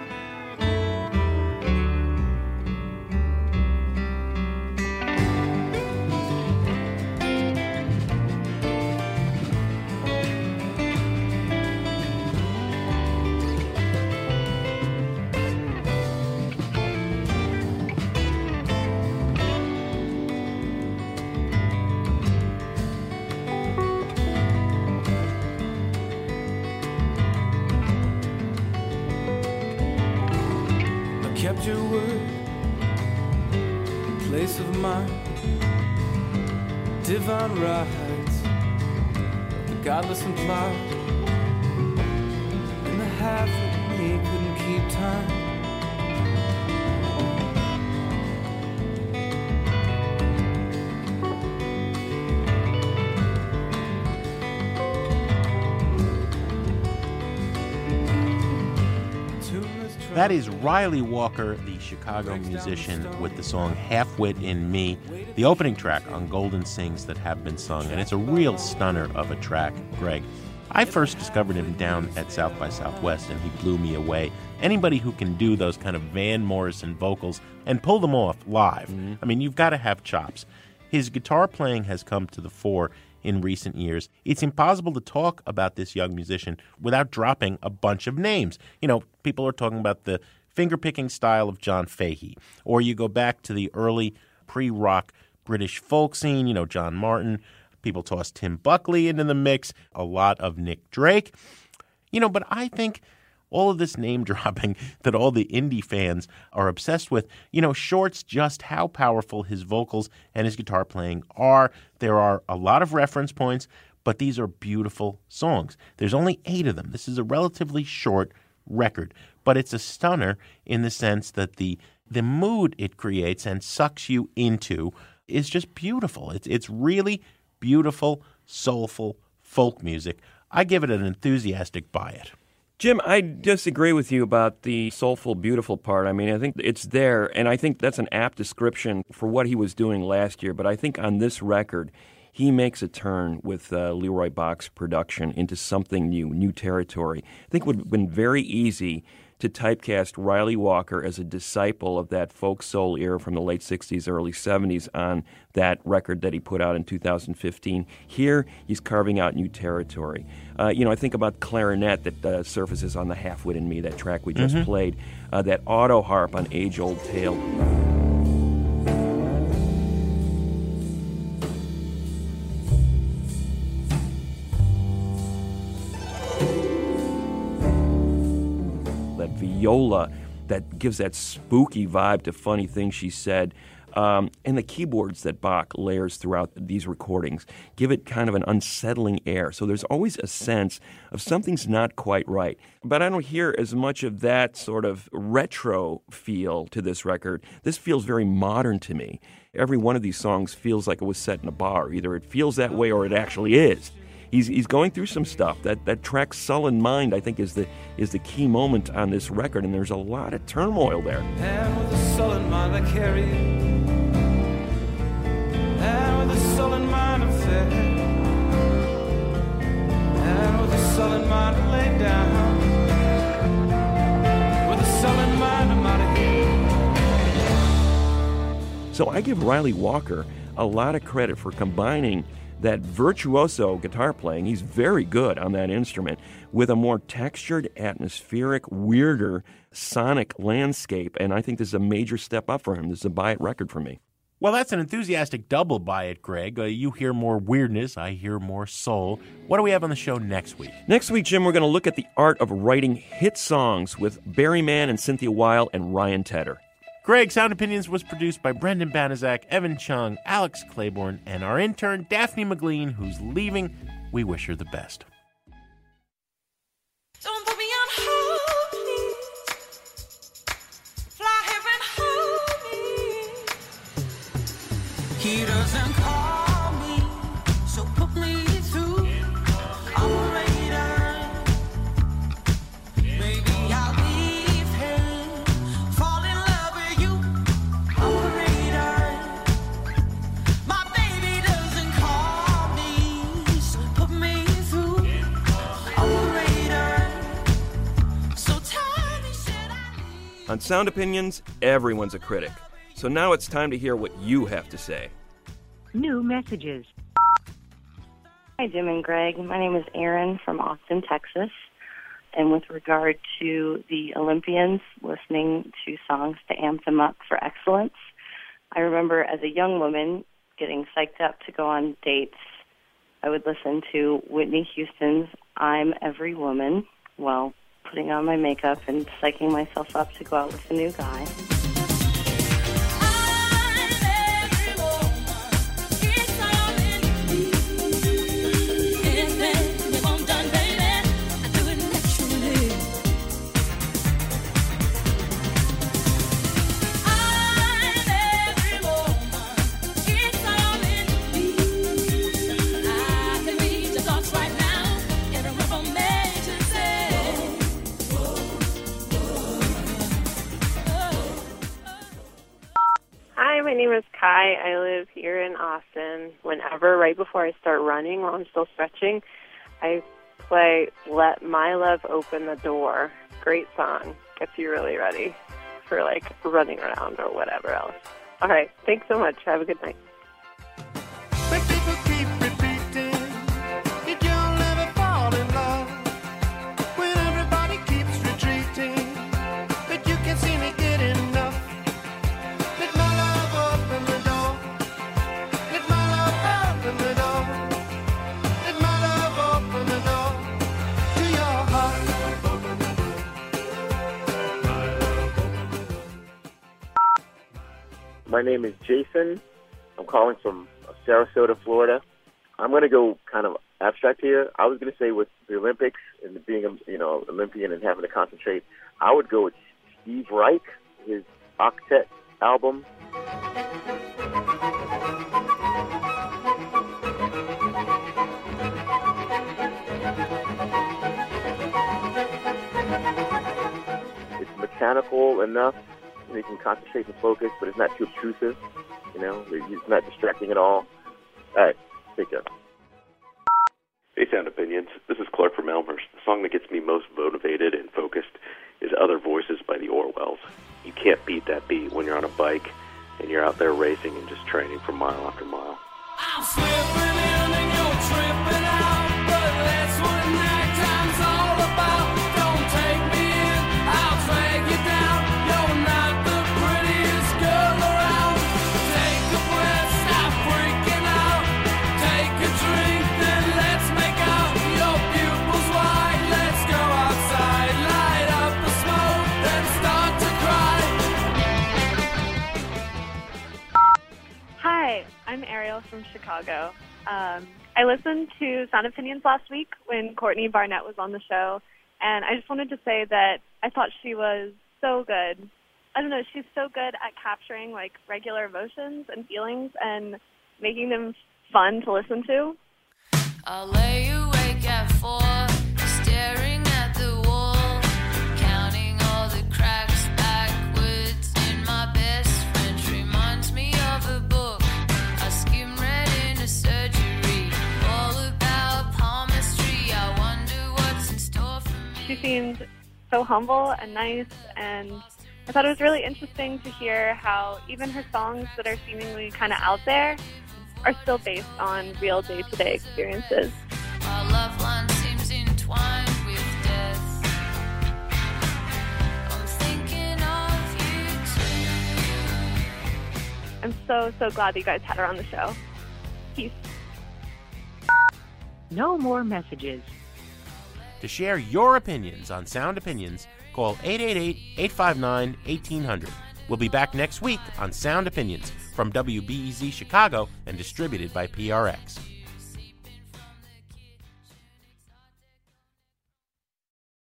accept your word, place of mine, divine rights, the godless implied, and the half of me couldn't keep time. That is Riley Walker, the Chicago musician, with the song Half-Wit in Me, the opening track on Golden Sings That Have Been Sung. And it's a real stunner of a track, Greg. I first discovered him down at South by Southwest, and he blew me away. Anybody who can do those kind of Van Morrison vocals and pull them off live, I mean, you've got to have chops. His guitar playing has come to the fore in recent years. It's impossible to talk about this young musician without dropping a bunch of names. You know, people are talking about the finger-picking style of John Fahey, or you go back to the early pre-rock British folk scene, you know, John Martin. People toss Tim Buckley into the mix, a lot of Nick Drake. You know, but I think all of this name-dropping that all the indie fans are obsessed with, you know, shorts just how powerful his vocals and his guitar playing are. There are a lot of reference points, but these are beautiful songs. There's only 8 of them. This is a relatively short record, but it's a stunner in the sense that the mood it creates and sucks you into is just beautiful. It's really beautiful, soulful folk music. I give it an enthusiastic buy it. Jim, I disagree with you about the soulful, beautiful part. I mean, I think it's there, and I think that's an apt description for what he was doing last year. But I think on this record, he makes a turn with Leroy Bach's production into something new territory. I think it would have been very easy to typecast Riley Walker as a disciple of that folk soul era from the late 60s, early 70s on that record that he put out in 2015. Here, he's carving out new territory. I think about clarinet that surfaces on the Half-Wit in Me, that track we just played, that auto harp on Age Old Tale. Viola that gives that spooky vibe to Funny Things She Said, and the keyboards that Bach layers throughout these recordings give it kind of an unsettling air. So there's always a sense of something's not quite right. But I don't hear as much of that sort of retro feel to this record. This feels very modern to me. Every one of these songs feels like it was set in a bar. Either it feels that way or it actually is. He's going through some stuff. That track "Sullen Mind" I think is the key moment on this record, and there's a lot of turmoil there. And with a sullen mind I carry you, and with a sullen mind I'm fed, and with a sullen mind I lay down, with a sullen mind I'm out of here. So I give Riley Walker a lot of credit for combining that virtuoso guitar playing, he's very good on that instrument, with a more textured, atmospheric, weirder sonic landscape, and I think this is a major step up for him. This is a buy-it record for me. Well, that's an enthusiastic double buy it, Greg. You hear more weirdness, I hear more soul. What do we have on the show next week? Next week, Jim, we're going to look at the art of writing hit songs with Barry Mann and Cynthia Weil and Ryan Tedder. Greg, Sound Opinions was produced by Brendan Banaszak, Evan Chung, Alex Claiborne, and our intern, Daphne McLean, who's leaving. We wish her the best. Don't put me on hold, please. Fly here and hold me. He doesn't call me, so put me through. Operator, maybe I'll leave him. Fall in love with you. Operator, my baby doesn't call me, so put me through. Operator, so tell me, should I leave? On Sound Opinions, everyone's a critic. So now it's time to hear what you have to say. New messages. Hi, Jim and Greg. My name is Erin from Austin, Texas. And with regard to the Olympians, listening to songs to amp them up for excellence, I remember as a young woman getting psyched up to go on dates. I would listen to Whitney Houston's I'm Every Woman. Well, putting on my makeup and psyching myself up to go out with a new guy. My name is Kai. I live here in Austin. Whenever, right before I start running, while I'm still stretching, I play Let My Love Open the Door. Great song. Gets you really ready for, like, running around or whatever else. All right. Thanks so much. Have a good night. When people keep repeating that you'll never fall in love, when everybody keeps retreating, that you can't seem to get enough. Let my love open the door. Let my love open the door. Let my love open the door to your heart. My name is Jason. I'm calling from Sarasota, Florida. I'm going to go kind of abstract here. I was going to say with the Olympics and being a Olympian and having to concentrate, I would go with Steve Reich, his Octet album. It's mechanical enough so you can concentrate and focus, but it's not too obtrusive. It's not distracting at all. All right, take care. Hey, Sound Opinions. This is Clark from Elmhurst. The song that gets me most motivated and focused is Other Voices by the Orwells. You can't beat that beat when you're on a bike and you're out there racing and just training for mile after mile. I'm slipping in and you're tripping out, but that's what nighttime's all about. Don't take me in, I'll drag you down. You're not the prettiest girl around. Take a breath, stop freaking out. Take a drink, then let's make out. Your pupils wide, let's go outside. Light up the smoke, then start to cry. Hi, I'm Ariel from Chicago. I listened to Sound Opinions last week when Courtney Barnett was on the show, and I just wanted to say that I thought she was so good. I don't know, she's so good at capturing, like, regular emotions and feelings and making them fun to listen to. I'll lay awake at 4, staring at the wall, counting all the cracks backwards in my best French. Reminds me of a book I skimmed read in a surgery, all about palmistry. I wonder what's in store for me. She seemed so humble and nice, and I thought it was really interesting to hear how even her songs that are seemingly kind of out there are still based on real day-to-day experiences. Our love line seems entwined with death. I'm thinking of you too. I'm so glad that you guys had her on the show. Peace. No more messages. To share your opinions on Sound Opinions, call 888-859-1800. We'll be back next week on Sound Opinions from WBEZ Chicago and distributed by PRX.